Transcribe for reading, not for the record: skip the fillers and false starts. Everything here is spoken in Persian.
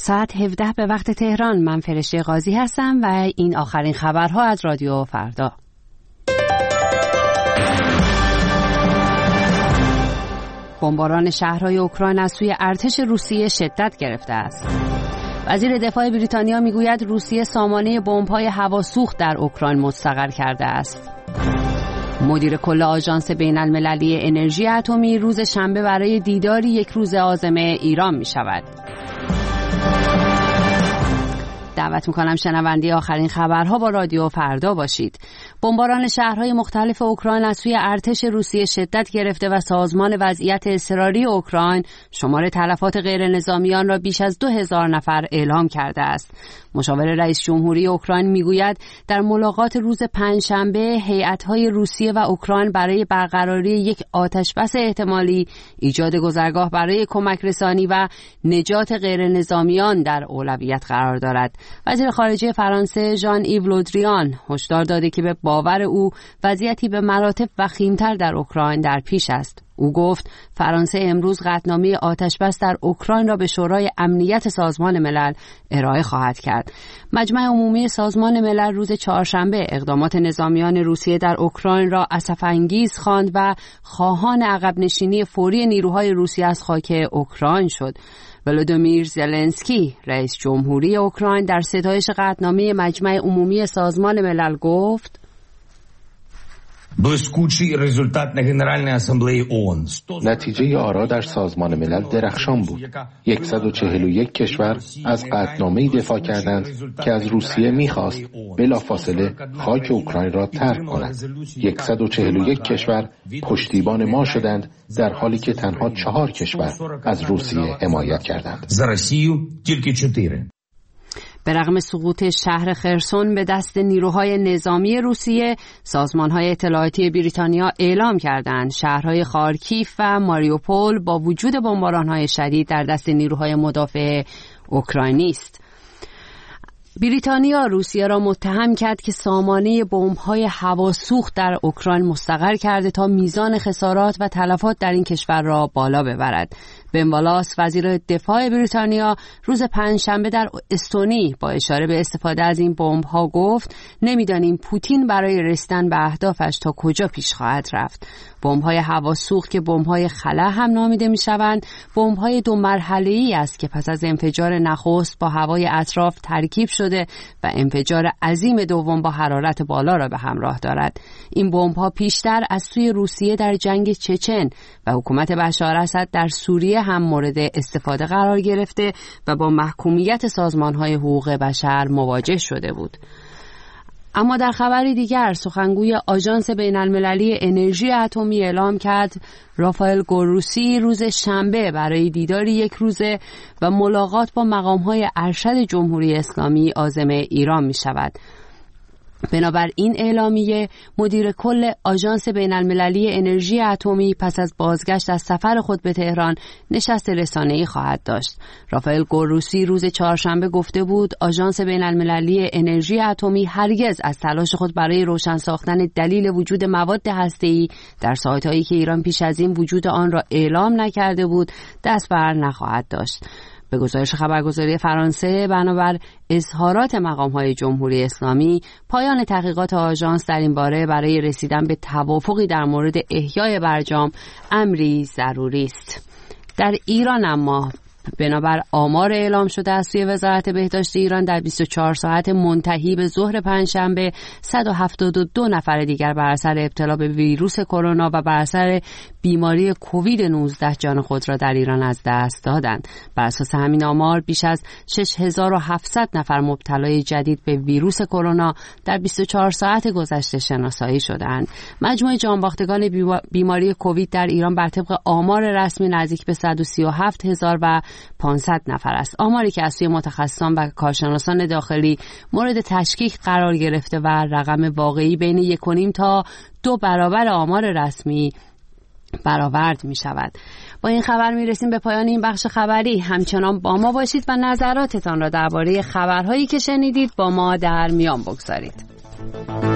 ساعت 17 به وقت تهران. من فرشته قاضی هستم و این آخرین خبرها از رادیو فردا. بمباران شهرهای اوکراین از سوی ارتش روسیه شدت گرفته است. وزیر دفاع بریتانیا میگوید روسیه سامانه بمب‌های هواسوخت در اوکراین مستقر کرده است. مدیر کل آژانس بین‌المللی انرژی اتمی روز شنبه برای دیداری یک روز عازم ایران می‌شود. دعوت می‌کنم شنونده آخرین خبرها با رادیو فردا باشید. بمباران شهرهای مختلف اوکراین از سوی ارتش روسیه شدت گرفته و سازمان وضعیت اضطراری اوکراین شمار تلفات غیر نظامیان را بیش از 2000 نفر اعلام کرده است. مشاور رئیس جمهوری اوکراین میگوید در ملاقات روز پنجشنبه هیئت‌های روسیه و اوکراین برای برقراری یک آتشبس احتمالی، ایجاد گذرگاه برای کمک رسانی و نجات غیر نظامیان در اولویت قرار دارد. وزیر خارجه فرانسه ژان ایو لودریان هشدار داده که به باور او وضعیتی به مراتب وخیم‌تر در اوکراین در پیش است. او گفت فرانسه امروز قطعنامه آتشبس در اوکراین را به شورای امنیت سازمان ملل ارائه خواهد کرد. مجمع عمومی سازمان ملل روز چهارشنبه اقدامات نظامیان روسیه در اوکراین را اسف‌انگیز خواند و خواهان عقب نشینی فوری نیروهای روسیه از خاک اوکراین شد. ولودیمیر زلنسکی رئیس جمهوری اوکراین در ستایش قطعنامه مجمع عمومی سازمان ملل گفت نتیجه آرا در سازمان ملل درخشان بود. 141 کشور از قطعنامه‌ای دفاع کردند که از روسیه می‌خواست بلافاصله خاک اوکراین را ترک کند. 141 کشور پشتیبان ما شدند در حالی که تنها 4 کشور از روسیه حمایت کردند. به رغم سقوط شهر خرسون به دست نیروهای نظامی روسیه، سازمان‌های اطلاعاتی بریتانیا اعلام کردند شهرهای خارکیف و ماریوپول با وجود بمباران‌های شدید در دست نیروهای مدافع اوکراینی است. بریتانیا روسیه را متهم کرد که سامانه بمب‌های هواسوخت در اوکراین مستقر کرده تا میزان خسارات و تلفات در این کشور را بالا ببرد. بن والاس وزیر دفاع بریتانیا روز پنجشنبه در استونی با اشاره به استفاده از این بمب‌ها گفت نمی‌دانیم پوتین برای رسیدن به اهدافش تا کجا پیش خواهد رفت. بمب‌های هواسوخت که بمب‌های خلا هم نامیده می‌شوند، بمب‌های 2 مرحله‌ای است که پس از انفجار نخست با هوای اطراف ترکیب شده و انفجار عظیم دوم با حرارت بالا را به همراه دارد. این بمب‌ها پیشتر از سوی روسیه در جنگ چچن و حکومت بشار اسد در سوریه هم مورد استفاده قرار گرفته و با محکومیت سازمان‌های حقوق بشر مواجه شده بود. اما در خبری دیگر سخنگوی آژانس بین‌المللی انرژی اتمی اعلام کرد رافائل گروسی روز شنبه برای دیداری یک روزه و ملاقات با مقام‌های ارشد جمهوری اسلامی عازم ایران می‌شود. بنابر این اعلامیه مدیر کل آژانس بین‌المللی انرژی اتمی پس از بازگشت از سفر خود به تهران نشست رسانه‌ای خواهد داشت. رافائل گروسی روز چهارشنبه گفته بود آژانس بین‌المللی انرژی اتمی هرگز از تلاش خود برای روشن ساختن دلیل وجود مواد هسته‌ای در سایت‌هایی که ایران پیش از این وجود آن را اعلام نکرده بود دست بر نخواهد داشت. به گزارش خبرگزاری فرانسه بنابر اظهارات مقام‌های جمهوری اسلامی پایان تحقیقات آژانس در این باره برای رسیدن به توافقی در مورد احیای برجام امری ضروری است. در ایران اما بنابر آمار اعلام شده از سوی وزارت بهداشت ایران در 24 ساعت منتهی به ظهر پنجشنبه 172 نفر دیگر بر اثر ابتلا به ویروس کرونا و بر اثر بیماری کووید 19 جان خود را در ایران از دست دادند. بر اساس همین آمار بیش از 6700 نفر مبتلای جدید به ویروس کرونا در 24 ساعت گذشته شناسایی شدند. مجموع جانباختگان بیماری کووید در ایران بر طبق آمار رسمی نزدیک به 137500 نفر است. آماری که از سوی متخصصان و کارشناسان داخلی مورد تشکیک قرار گرفته و رقم واقعی بین 1.5 تا 2 برابر آمار رسمی برآورد می شود. با این خبر می رسیم به پایان این بخش خبری. همچنان با ما باشید و نظراتتان را درباره خبرهایی که شنیدید با ما در میان بگذارید.